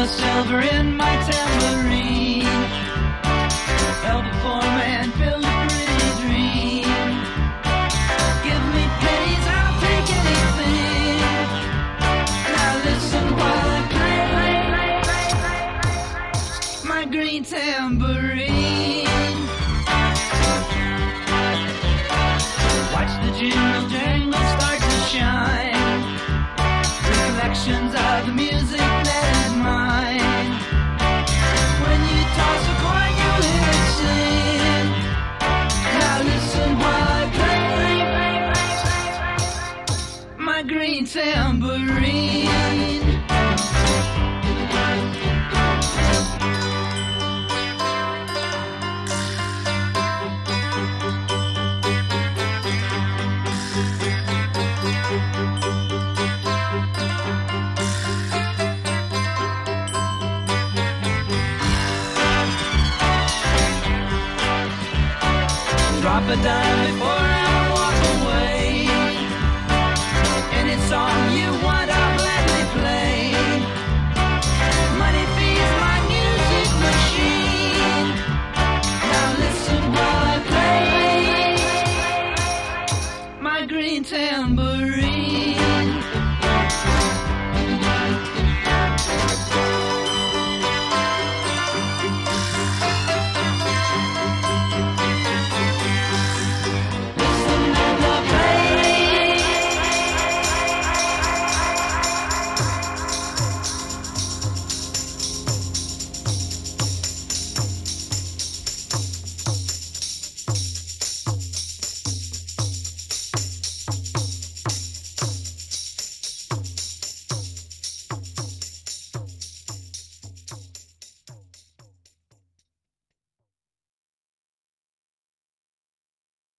silver in my tambourine. Held a poor man, build a pretty dream. Give me pennies, I'll take anything. Now listen while I play my green tambourine. Watch the jingle jangle start to shine. Recollections of the music that is mine. When you toss a coin, you hear it sing. Now listen while I play my green tambourine. Drop a dime before I walk away. Any song you want, I'll gladly play. Money feeds my music machine. Now listen while I play my green tambourine.